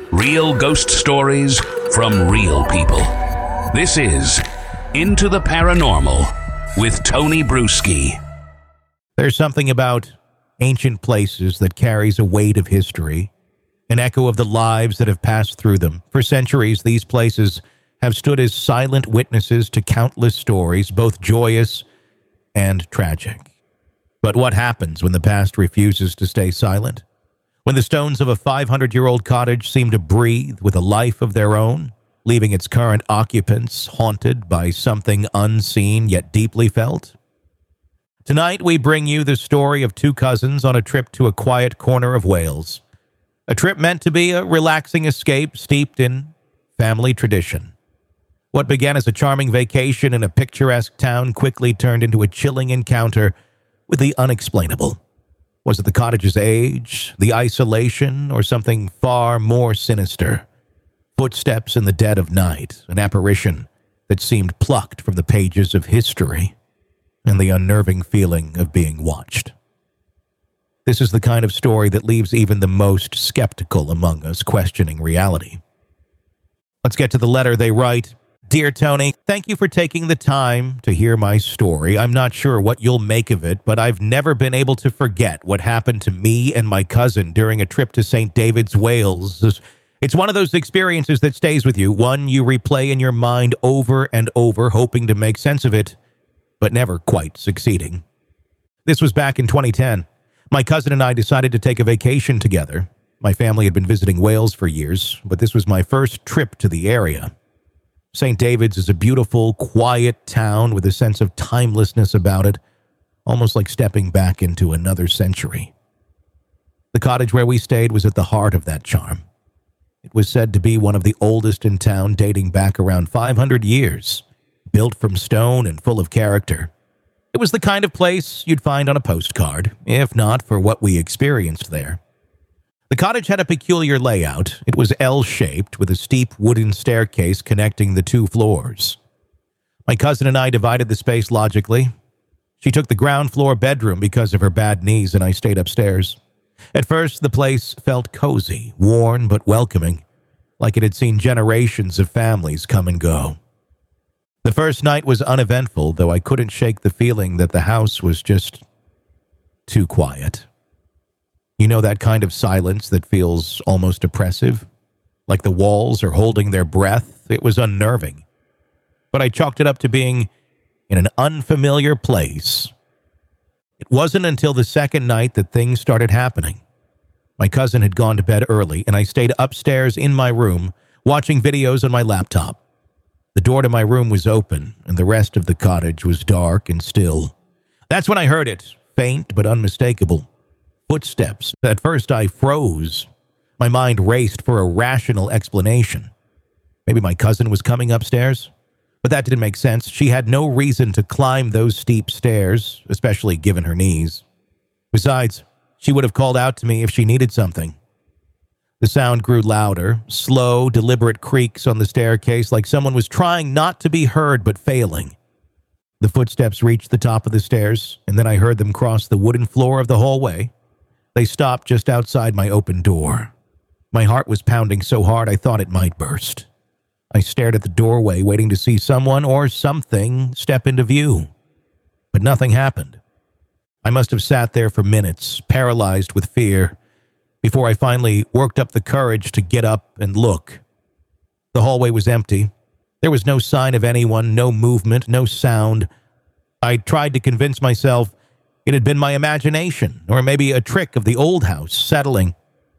Real ghost stories from real people. This is Into the Paranormal with Tony Bruschi. There's something about ancient places that carries a weight of history, an echo of the lives that have passed through them. For centuries, these places have stood as silent witnesses to countless stories, both joyous and tragic. But what happens when the past refuses to stay silent? When the stones of a 500-year-old cottage seem to breathe with a life of their own, leaving its current occupants haunted by something unseen yet deeply felt? Tonight, we bring you the story of two cousins on a trip to a quiet corner of Wales. A trip meant to be a relaxing escape steeped in family tradition. What began as a charming vacation in a picturesque town quickly turned into a chilling encounter with the unexplainable. Was it the cottage's age, the isolation, or something far more sinister? Footsteps in the dead of night, an apparition that seemed plucked from the pages of history, and the unnerving feeling of being watched. This is the kind of story that leaves even the most skeptical among us questioning reality. Let's get to the letter they write. Dear Tony, thank you for taking the time to hear my story. I'm not sure what you'll make of it, but I've never been able to forget what happened to me and my cousin during a trip to St. David's, Wales. It's one of those experiences that stays with you, one you replay in your mind over and over, hoping to make sense of it, but never quite succeeding. This was back in 2010. My cousin and I decided to take a vacation together. My family had been visiting Wales for years, but this was my first trip to the area. St. David's is a beautiful, quiet town with a sense of timelessness about it, almost like stepping back into another century. The cottage where we stayed was at the heart of that charm. It was said to be one of the oldest in town, dating back around 500 years, built from stone and full of character. It was the kind of place you'd find on a postcard, if not for what we experienced there. The cottage had a peculiar layout. It was L-shaped with a steep wooden staircase connecting the two floors. My cousin and I divided the space logically. She took the ground floor bedroom because of her bad knees, and I stayed upstairs. At first, the place felt cozy, worn but welcoming, like it had seen generations of families come and go. The first night was uneventful, though I couldn't shake the feeling that the house was just too quiet. You know that kind of silence that feels almost oppressive? Like the walls are holding their breath? It was unnerving. But I chalked it up to being in an unfamiliar place. It wasn't until the second night that things started happening. My cousin had gone to bed early, and I stayed upstairs in my room, watching videos on my laptop. The door to my room was open, and the rest of the cottage was dark and still. That's when I heard it, faint but unmistakable. Footsteps. At first, I froze. My mind raced for a rational explanation. Maybe my cousin was coming upstairs? But that didn't make sense. She had no reason to climb those steep stairs, especially given her knees. Besides, she would have called out to me if she needed something. The sound grew louder, slow, deliberate creaks on the staircase, like someone was trying not to be heard but failing. The footsteps reached the top of the stairs, and then I heard them cross the wooden floor of the hallway. They stopped just outside my open door. My heart was pounding so hard I thought it might burst. I stared at the doorway, waiting to see someone or something step into view. But nothing happened. I must have sat there for minutes, paralyzed with fear, before I finally worked up the courage to get up and look. The hallway was empty. There was no sign of anyone, no movement, no sound. I tried to convince myself it had been my imagination, or maybe a trick of the old house settling.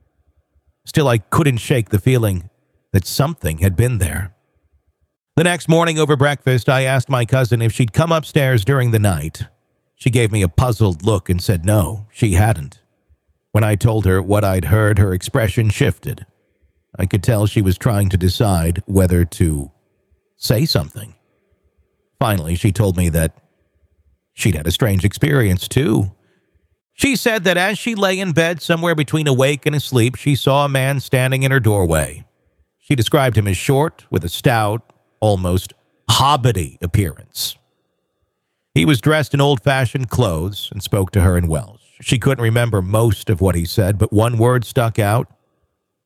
Still, I couldn't shake the feeling that something had been there. The next morning over breakfast, I asked my cousin if she'd come upstairs during the night. She gave me a puzzled look and said no, she hadn't. When I told her what I'd heard, her expression shifted. I could tell she was trying to decide whether to say something. Finally, she told me that she'd had a strange experience, too. She said that as she lay in bed somewhere between awake and asleep, she saw a man standing in her doorway. She described him as short, with a stout, almost hobbity appearance. He was dressed in old-fashioned clothes and spoke to her in Welsh. She couldn't remember most of what he said, but one word stuck out: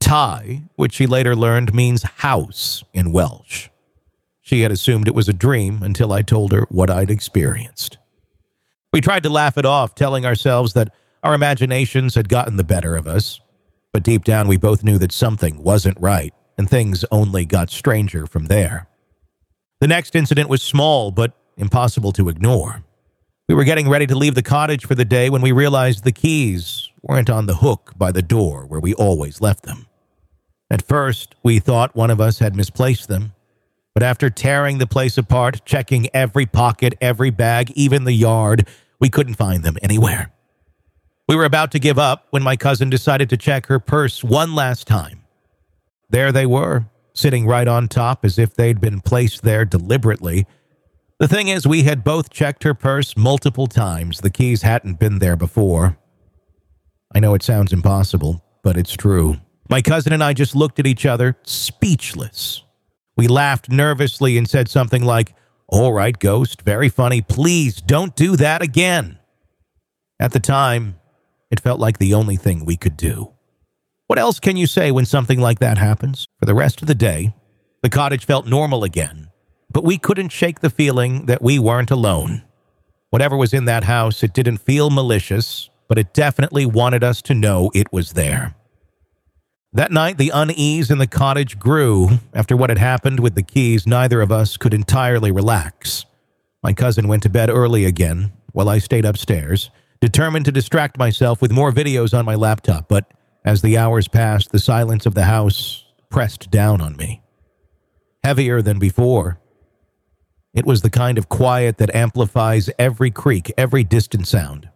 Tai, which she later learned means house in Welsh. She had assumed it was a dream until I told her what I'd experienced. We tried to laugh it off, telling ourselves that our imaginations had gotten the better of us, but deep down we both knew that something wasn't right, and things only got stranger from there. The next incident was small, but impossible to ignore. We were getting ready to leave the cottage for the day when we realized the keys weren't on the hook by the door where we always left them. At first, we thought one of us had misplaced them, but after tearing the place apart, checking every pocket, every bag, even the yard, we couldn't find them anywhere. We were about to give up when my cousin decided to check her purse one last time. There they were, sitting right on top as if they'd been placed there deliberately. The thing is, we had both checked her purse multiple times. The keys hadn't been there before. I know it sounds impossible, but it's true. My cousin and I just looked at each other, speechless. We laughed nervously and said something like, "All right, Ghost, very funny. Please don't do that again." At the time, it felt like the only thing we could do. What else can you say when something like that happens? For the rest of the day, the cottage felt normal again, but we couldn't shake the feeling that we weren't alone. Whatever was in that house, it didn't feel malicious, but it definitely wanted us to know it was there. That night, the unease in the cottage grew. After what had happened with the keys, neither of us could entirely relax. My cousin went to bed early again, while I stayed upstairs, determined to distract myself with more videos on my laptop, but as the hours passed, the silence of the house pressed down on me. Heavier than before. It was the kind of quiet that amplifies every creak, every distant sound.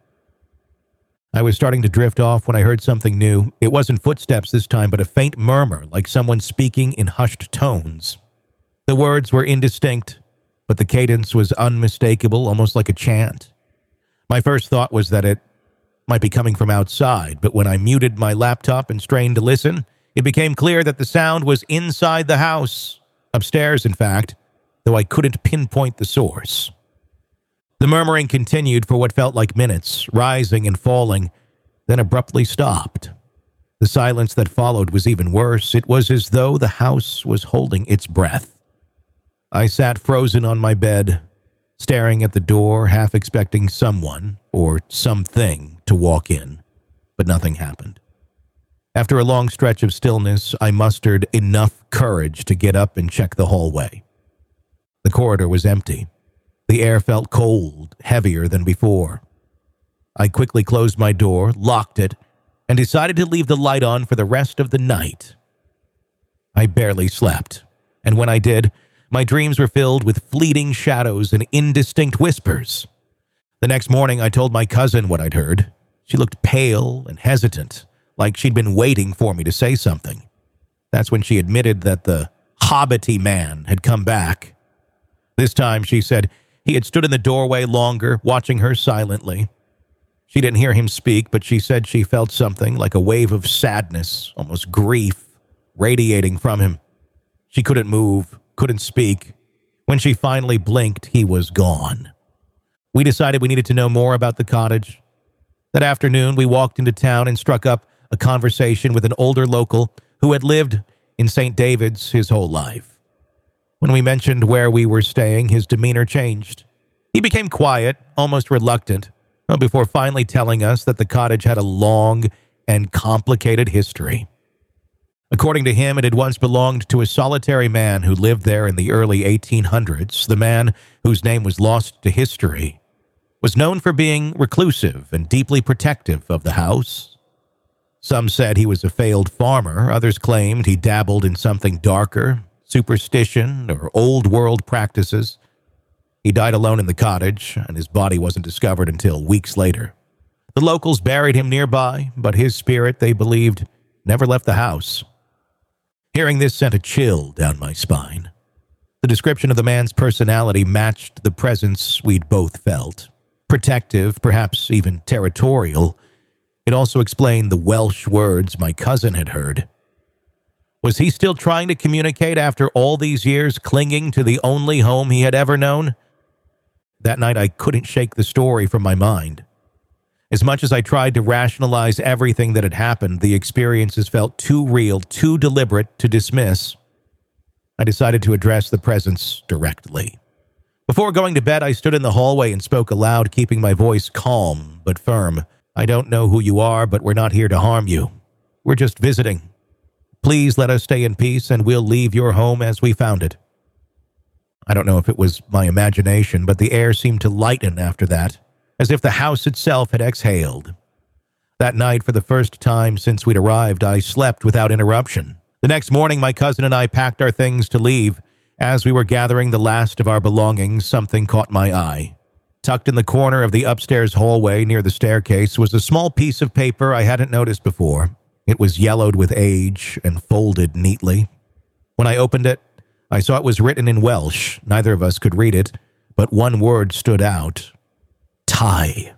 I was starting to drift off when I heard something new. It wasn't footsteps this time, but a faint murmur, like someone speaking in hushed tones. The words were indistinct, but the cadence was unmistakable, almost like a chant. My first thought was that it might be coming from outside, but when I muted my laptop and strained to listen, it became clear that the sound was inside the house, upstairs in fact, though I couldn't pinpoint the source. The murmuring continued for what felt like minutes, rising and falling, then abruptly stopped. The silence that followed was even worse. It was as though the house was holding its breath. I sat frozen on my bed, staring at the door, half expecting someone or something to walk in, but nothing happened. After a long stretch of stillness, I mustered enough courage to get up and check the hallway. The corridor was empty. The air felt cold, heavier than before. I quickly closed my door, locked it, and decided to leave the light on for the rest of the night. I barely slept, and when I did, my dreams were filled with fleeting shadows and indistinct whispers. The next morning, I told my cousin what I'd heard. She looked pale and hesitant, like she'd been waiting for me to say something. That's when she admitted that the hobbity man had come back. This time, she said, he had stood in the doorway longer, watching her silently. She didn't hear him speak, but she said she felt something like a wave of sadness, almost grief, radiating from him. She couldn't move, couldn't speak. When she finally blinked, he was gone. We decided we needed to know more about the cottage. That afternoon, we walked into town and struck up a conversation with an older local who had lived in St. David's his whole life. When we mentioned where we were staying, his demeanor changed. He became quiet, almost reluctant, before finally telling us that the cottage had a long and complicated history. According to him, it had once belonged to a solitary man who lived there in the early 1800s. The man, whose name was lost to history, was known for being reclusive and deeply protective of the house. Some said he was a failed farmer. Others claimed he dabbled in something darker, superstition, or old-world practices. He died alone in the cottage, and his body wasn't discovered until weeks later. The locals buried him nearby, but his spirit, they believed, never left the house. Hearing this sent a chill down my spine. The description of the man's personality matched the presence we'd both felt. Protective, perhaps even territorial. It also explained the Welsh words my cousin had heard. Was he still trying to communicate after all these years, clinging to the only home he had ever known? That night, I couldn't shake the story from my mind. As much as I tried to rationalize everything that had happened, the experiences felt too real, too deliberate to dismiss. I decided to address the presence directly. Before going to bed, I stood in the hallway and spoke aloud, keeping my voice calm but firm. I don't know who you are, but we're not here to harm you. We're just visiting. Please let us stay in peace, and we'll leave your home as we found it. I don't know if it was my imagination, but the air seemed to lighten after that, as if the house itself had exhaled. That night, for the first time since we'd arrived, I slept without interruption. The next morning, my cousin and I packed our things to leave. As we were gathering the last of our belongings, something caught my eye. Tucked in the corner of the upstairs hallway near the staircase was a small piece of paper I hadn't noticed before. It was yellowed with age and folded neatly. When I opened it, I saw it was written in Welsh. Neither of us could read it, but one word stood out. Thai.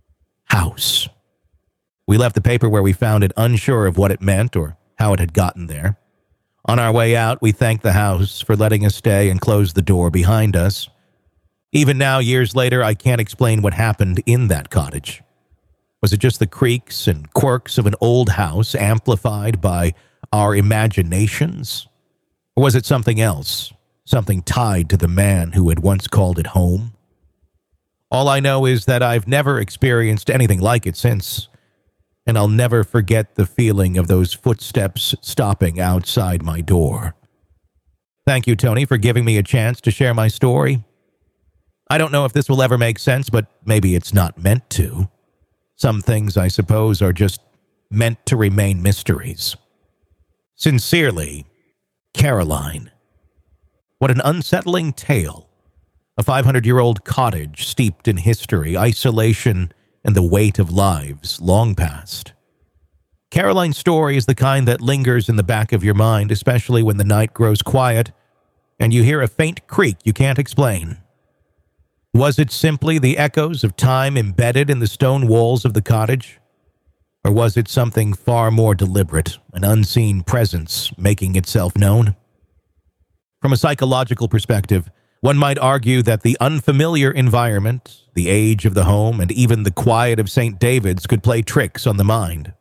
House. We left the paper where we found it, unsure of what it meant or how it had gotten there. On our way out, we thanked the house for letting us stay and closed the door behind us. Even now, years later, I can't explain what happened in that cottage. Was it just the creaks and quirks of an old house amplified by our imaginations? Or was it something else, something tied to the man who had once called it home? All I know is that I've never experienced anything like it since, and I'll never forget the feeling of those footsteps stopping outside my door. Thank you, Tony, for giving me a chance to share my story. I don't know if this will ever make sense, but maybe it's not meant to. Some things, I suppose, are just meant to remain mysteries. Sincerely, Caroline. What an unsettling tale. A 500-year-old cottage steeped in history, isolation, and the weight of lives long past. Caroline's story is the kind that lingers in the back of your mind, especially when the night grows quiet and you hear a faint creak you can't explain. Was it simply the echoes of time embedded in the stone walls of the cottage? Or was it something far more deliberate, an unseen presence making itself known? From a psychological perspective, one might argue that the unfamiliar environment, the age of the home, and even the quiet of St. David's could play tricks on the mind.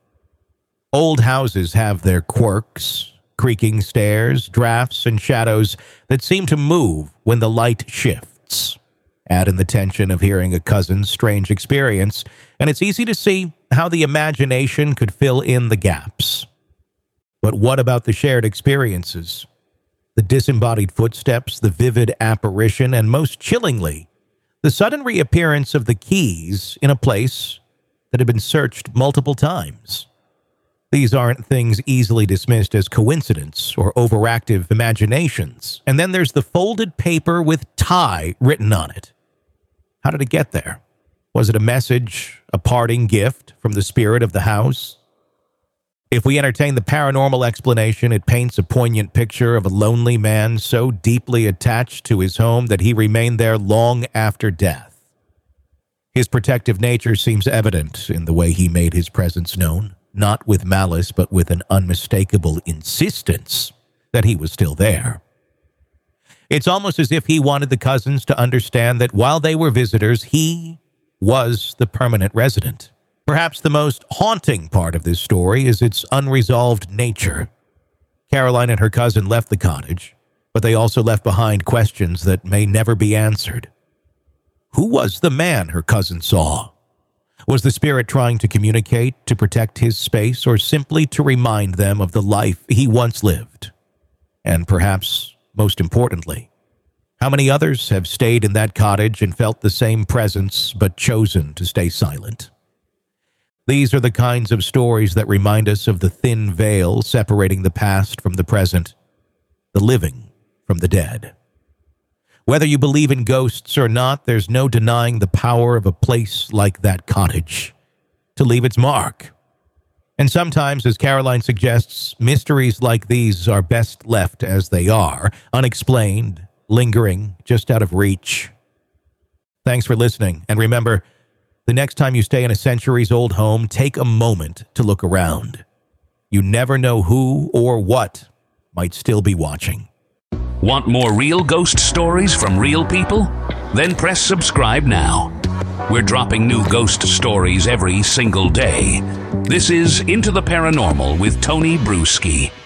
Old houses have their quirks, creaking stairs, drafts, and shadows that seem to move when the light shifts. Add in the tension of hearing a cousin's strange experience, and it's easy to see how the imagination could fill in the gaps. But what about the shared experiences? The disembodied footsteps, the vivid apparition, and most chillingly, the sudden reappearance of the keys in a place that had been searched multiple times. These aren't things easily dismissed as coincidence or overactive imaginations. And then there's the folded paper with Thai written on it. How did it get there? Was it a message, a parting gift from the spirit of the house? If we entertain the paranormal explanation, it paints a poignant picture of a lonely man so deeply attached to his home that he remained there long after death. His protective nature seems evident in the way he made his presence known, not with malice, but with an unmistakable insistence that he was still there. It's almost as if he wanted the cousins to understand that while they were visitors, he was the permanent resident. Perhaps the most haunting part of this story is its unresolved nature. Caroline and her cousin left the cottage, but they also left behind questions that may never be answered. Who was the man her cousin saw? Was the spirit trying to communicate, to protect his space, or simply to remind them of the life he once lived? And perhaps, most importantly, how many others have stayed in that cottage and felt the same presence but chosen to stay silent? These are the kinds of stories that remind us of the thin veil separating the past from the present, the living from the dead. Whether you believe in ghosts or not, there's no denying the power of a place like that cottage to leave its mark. And sometimes, as Caroline suggests, mysteries like these are best left as they are, unexplained, lingering, just out of reach. Thanks for listening, and remember, the next time you stay in a centuries-old home, take a moment to look around. You never know who or what might still be watching. Want more real ghost stories from real people? Then press subscribe now. We're dropping new ghost stories every single day. This is Into the Paranormal with Tony Bruschi.